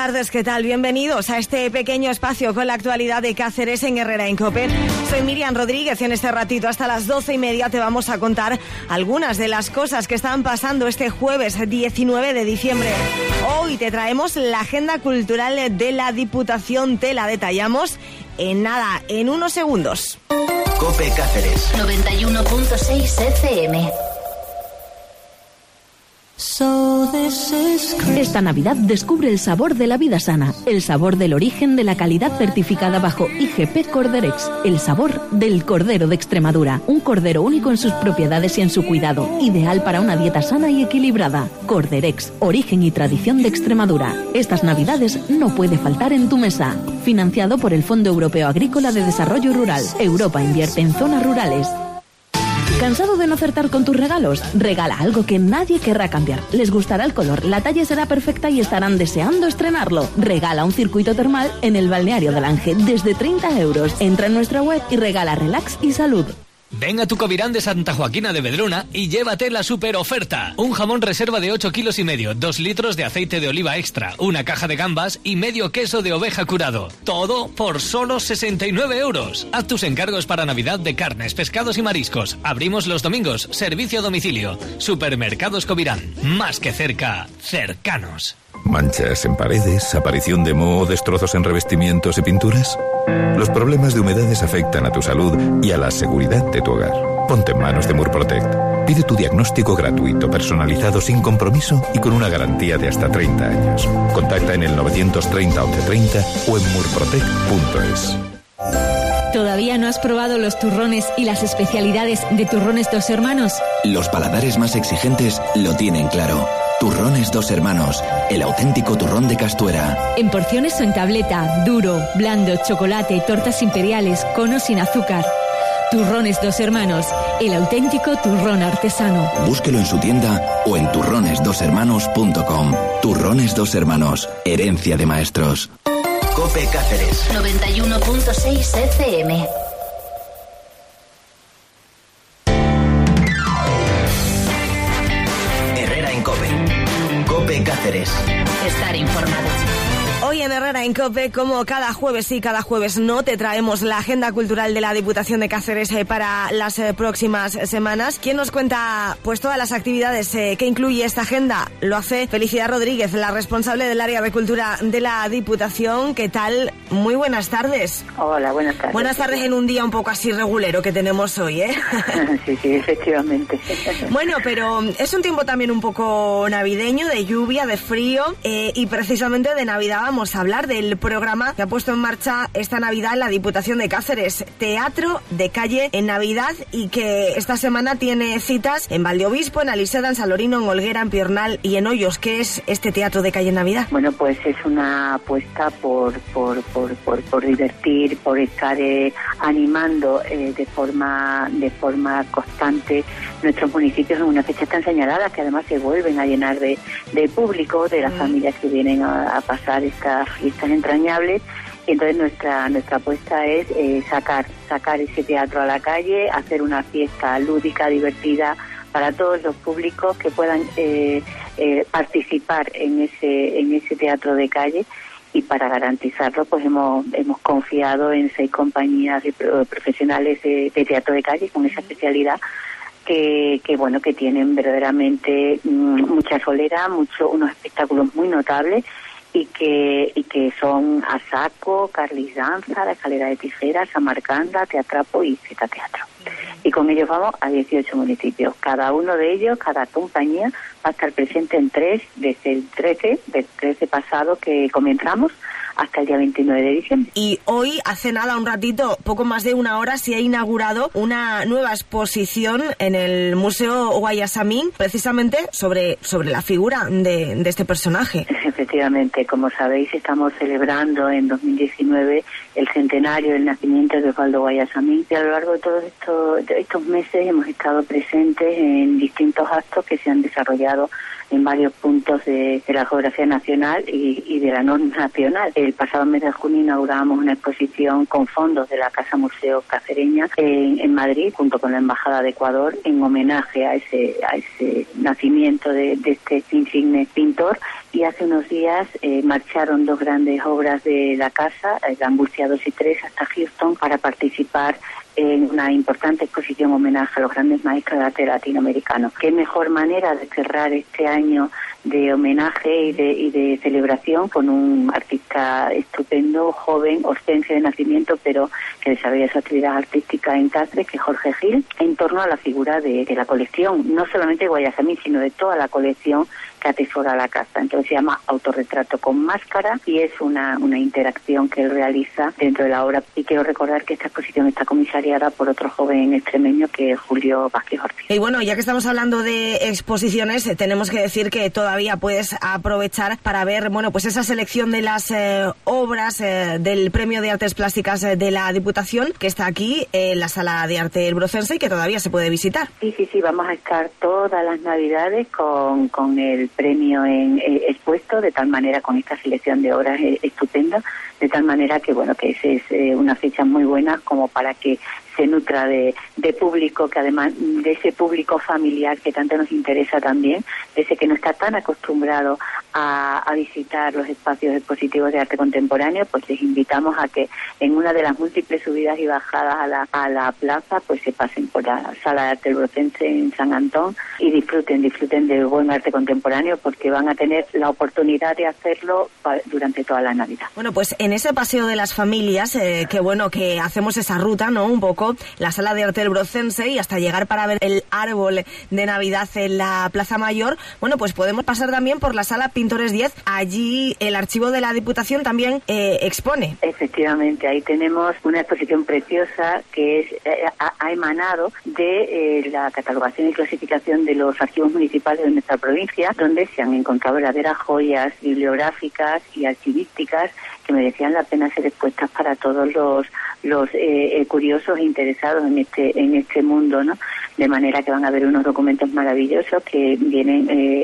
tardes, ¿qué tal? Bienvenidos a este pequeño espacio con la actualidad de Cáceres en Herrera en COPE. Soy Miriam Rodríguez y en este ratito hasta las 12:30 te vamos a contar algunas de las cosas que están pasando este jueves 19 de diciembre. Hoy te traemos la agenda cultural de la Diputación, te la detallamos en unos segundos. COPE Cáceres 91.6 FM. Esta Navidad descubre el sabor de la vida sana, el sabor del origen de la calidad certificada bajo IGP Corderex, el sabor del cordero de Extremadura, un cordero único en sus propiedades y en su cuidado, ideal para una dieta sana y equilibrada. Corderex, origen y tradición de Extremadura. Estas Navidades no puede faltar en tu mesa. Financiado por el Fondo Europeo Agrícola de Desarrollo Rural. Europa invierte en zonas rurales. ¿Cansado de no acertar con tus regalos? Regala algo que nadie querrá cambiar. Les gustará el color, la talla será perfecta y estarán deseando estrenarlo. Regala un circuito termal en el Balneario del Ángel desde 30 euros. Entra en nuestra web y regala relax y salud. Ven a tu Covirán de Santa Joaquina de Vedruna y llévate la super oferta. Un jamón reserva de 8,5 kilos, 2 litros de aceite de oliva extra, una caja de gambas y medio queso de oveja curado. Todo por solo 69 euros. Haz tus encargos para Navidad de carnes, pescados y mariscos. Abrimos los domingos, servicio a domicilio. Supermercados Covirán. Más que cerca, cercanos. ¿Manchas en paredes, aparición de moho, destrozos en revestimientos y pinturas? Los problemas de humedades afectan a tu salud y a la seguridad de tu hogar. Ponte en manos de Murprotect. Pide tu diagnóstico gratuito, personalizado, sin compromiso y con una garantía de hasta 30 años. Contacta en el 930 1130 o en murprotect.es. ¿Todavía no has probado los turrones y las especialidades de Turrones Dos Hermanos? Los paladares más exigentes lo tienen claro. Turrones Dos Hermanos, el auténtico turrón de Castuera. En porciones o en tableta, duro, blando, chocolate, tortas imperiales, conos sin azúcar. Turrones Dos Hermanos, el auténtico turrón artesano. Búsquelo en su tienda o en turronesdoshermanos.com. Turrones Dos Hermanos, herencia de maestros. COPE Cáceres 91.6 FM. COPE Cáceres. Estar informado. Hoy en Herrera en COPE, como cada jueves sí, cada jueves no, te traemos la agenda cultural de la Diputación de Cáceres para las próximas semanas. ¿Quién nos cuenta pues todas las actividades que incluye esta agenda? Lo hace Felicidad Rodríguez, la responsable del área de cultura de la Diputación. ¿Qué tal? Muy buenas tardes. Hola, buenas tardes. Buenas tardes en un día un poco así regulero que tenemos hoy, ¿eh? Sí, efectivamente. Bueno, pero es un tiempo también un poco navideño, de lluvia, de frío, y precisamente de Navidad vamos a hablar del programa que ha puesto en marcha esta Navidad la Diputación de Cáceres, Teatro de Calle en Navidad, y que esta semana tiene citas en Valdeobispo, en Aliseda, en Salorino, en Olguera, en Piornal y en Hoyos. ¿Qué es este Teatro de Calle en Navidad? Bueno, pues es una apuesta por divertir, por estar animando de forma constante nuestros municipios en una fecha tan señalada, que además se vuelven a llenar de público, de las familias que vienen a pasar estas fiestas entrañables. Y entonces nuestra apuesta es sacar ese teatro a la calle, hacer una fiesta lúdica, divertida para todos los públicos que puedan participar en ese teatro de calle. Y para garantizarlo, pues hemos confiado en 6 compañías profesionales de teatro de calle con esa especialidad que tienen verdaderamente mucha solera, unos espectáculos muy notables y que son Asaco, Carlis Danza, La Escalera de Tijeras, Samarcanda, Teatrapo y Zeta Teatro. Y con ellos vamos a 18 municipios. Cada uno de ellos, cada compañía, va a estar presente en 3, desde el 13 pasado que comenzamos hasta el día 29 de diciembre. Y hoy, hace nada, un ratito, poco más de una hora, se ha inaugurado una nueva exposición en el Museo Guayasamín, precisamente sobre la figura de este personaje. Efectivamente, como sabéis, estamos celebrando en 2019 el centenario del nacimiento de Osvaldo Guayasamín, y a lo largo de todos estos meses hemos estado presentes en distintos actos que se han desarrollado en varios puntos de la geografía nacional y de la no nacional. El pasado mes de junio inaugurábamos una exposición con fondos de la Casa Museo Cacereña en Madrid, junto con la Embajada de Ecuador, en homenaje a ese nacimiento de este insigne pintor. Y hace unos días marcharon 2 grandes obras de la casa, la Angustia 2 y 3, hasta Houston para participar en una importante exposición homenaje a los grandes maestros de arte latinoamericanos. Qué mejor manera de cerrar este año de homenaje y de celebración con un artista estupendo, joven, oscense de nacimiento, pero que desarrolla su actividad artística en Cáceres, que es Jorge Gil, en torno a la figura de la colección, no solamente de Guayasamín, sino de toda la colección que atesora la casa. Entonces se llama Autorretrato con máscara y es una interacción que él realiza dentro de la obra. Y quiero recordar que esta exposición está comisariada por otro joven extremeño, que es Julio Vázquez Ortiz. Y bueno, ya que estamos hablando de exposiciones, tenemos que decir que todavía puedes aprovechar para ver, bueno, pues esa selección de las obras del Premio de Artes Plásticas de la Diputación, que está aquí en la Sala de Arte El Brocense y que todavía se puede visitar. Sí, vamos a estar todas las Navidades con el premio expuesto, de tal manera, con esta selección de obras estupenda, de tal manera que, bueno, que es una fecha muy buena como para que se nutra de público, que además de ese público familiar que tanto nos interesa también, de ese que no está tan acostumbrado a visitar los espacios expositivos de arte contemporáneo, pues les invitamos a que en una de las múltiples subidas y bajadas a la plaza, pues se pasen por la Sala de Arte El Brocense en San Antón y disfruten del buen arte contemporáneo, porque van a tener la oportunidad de hacerlo durante toda la Navidad. Bueno, pues en ese paseo de las familias, que bueno, que hacemos esa ruta, ¿no? Un poco, la Sala de Arte El Brocense, y hasta llegar para ver el árbol de Navidad en la Plaza Mayor, bueno, pues podemos pasar también por la Sala Pintores 10. Allí el archivo de la Diputación también expone. Efectivamente, ahí tenemos una exposición preciosa que ha emanado de la catalogación y clasificación de los archivos municipales de nuestra provincia, donde se han encontrado verdaderas joyas bibliográficas y archivísticas que merecían la pena ser expuestas para todos los curiosos e interesados en este mundo, ¿no? De manera que van a ver unos documentos maravillosos que vienen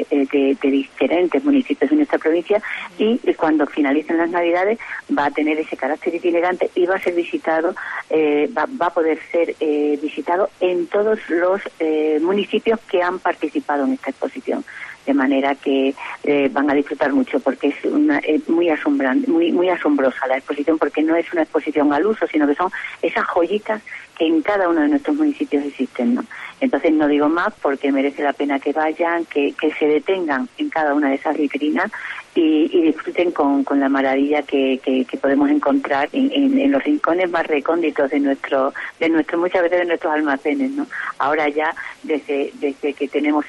de diferentes municipios de nuestra provincia, y cuando finalicen las Navidades va a tener ese carácter itinerante y va a ser visitado, va a poder ser visitado en todos los municipios que han participado en esta exposición. De manera que van a disfrutar mucho, porque es muy asombrante, muy asombrosa la exposición, porque no es una exposición al uso, sino que son esas joyitas que en cada uno de nuestros municipios existen, ¿no? Entonces no digo más, porque merece la pena que vayan, que se detengan en cada una de esas vitrinas y disfruten con la maravilla que podemos encontrar en los rincones más recónditos de nuestro muchas veces de nuestros almacenes, ¿no? Ahora ya desde que tenemos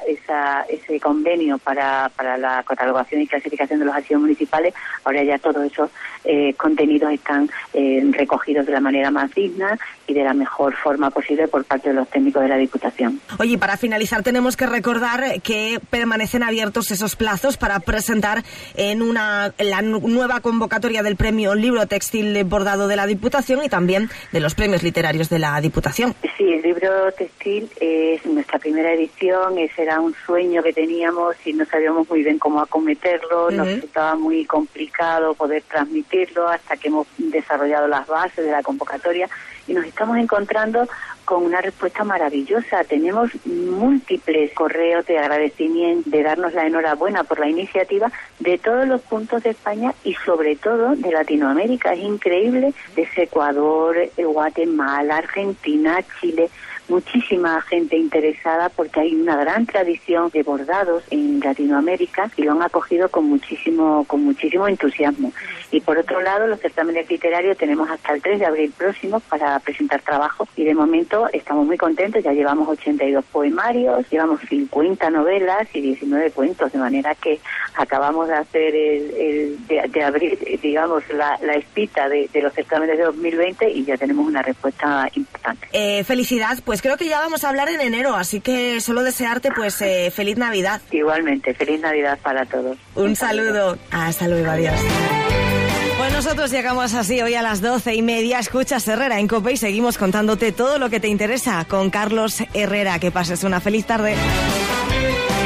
ese convenio para la catalogación y clasificación de los archivos municipales, ahora ya todos esos contenidos están recogidos de la manera más digna y de la mejor forma posible por parte de los técnicos de la Diputación. Oye, para finalizar tenemos que recordar que permanecen abiertos esos plazos para presentar en la nueva convocatoria del Premio Libro Textil Bordado de la Diputación y también de los premios literarios de la Diputación. Sí, el libro textil es nuestra primera edición. Ese era un sueño que teníamos y no sabíamos muy bien cómo acometerlo. Nos resultaba muy complicado poder transmitirlo hasta que hemos desarrollado las bases de la convocatoria, y nos estamos encontrando con una respuesta maravillosa. Tenemos múltiples correos de agradecimiento, de darnos la enhorabuena por la iniciativa de todos los puntos de España y sobre todo de Latinoamérica. Es increíble, desde Ecuador, Guatemala, Argentina, Chile, muchísima gente interesada, porque hay una gran tradición de bordados en Latinoamérica y lo han acogido con muchísimo entusiasmo. Y por otro lado, los certámenes literarios tenemos hasta el 3 de abril próximo para presentar trabajo, y de momento estamos muy contentos. Ya llevamos 82 poemarios, llevamos 50 novelas y 19 cuentos, de manera que acabamos de hacer de abrir, digamos, la espita de los certámenes de 2020 y ya tenemos una respuesta importante. Felicidad, pues creo que ya vamos a hablar en enero, así que solo desearte pues feliz Navidad. Igualmente, feliz Navidad para todos. Un saludo. Hasta luego, adiós. Pues nosotros llegamos así hoy a las 12:30. Escuchas Herrera en COPE y seguimos contándote todo lo que te interesa con Carlos Herrera. Que pases una feliz tarde.